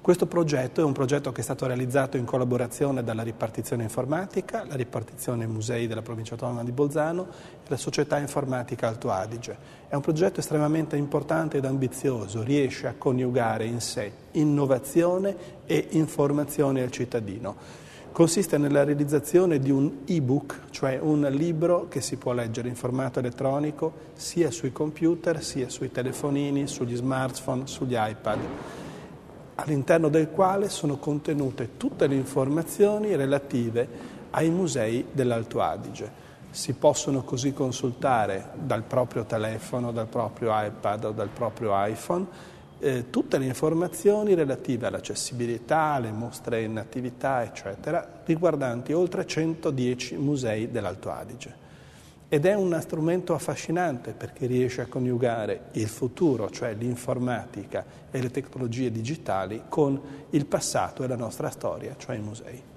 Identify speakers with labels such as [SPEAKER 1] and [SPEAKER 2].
[SPEAKER 1] Questo progetto è un progetto che è stato realizzato in collaborazione dalla ripartizione informatica, la ripartizione musei della provincia autonoma di Bolzano e la società informatica Alto Adige. È un progetto estremamente importante ed ambizioso, riesce a coniugare in sé innovazione e informazione al cittadino. Consiste nella realizzazione di un e-book, cioè un libro che si può leggere in formato elettronico sia sui computer, sia sui telefonini, sugli smartphone, sugli iPad, all'interno del quale sono contenute tutte le informazioni relative ai musei dell'Alto Adige. Si possono così consultare dal proprio telefono, dal proprio iPad o dal proprio iPhone tutte le informazioni relative all'accessibilità, alle mostre in attività, eccetera, riguardanti oltre 110 musei dell'Alto Adige. Ed è uno strumento affascinante perché riesce a coniugare il futuro, cioè l'informatica e le tecnologie digitali, con il passato e la nostra storia, cioè i musei.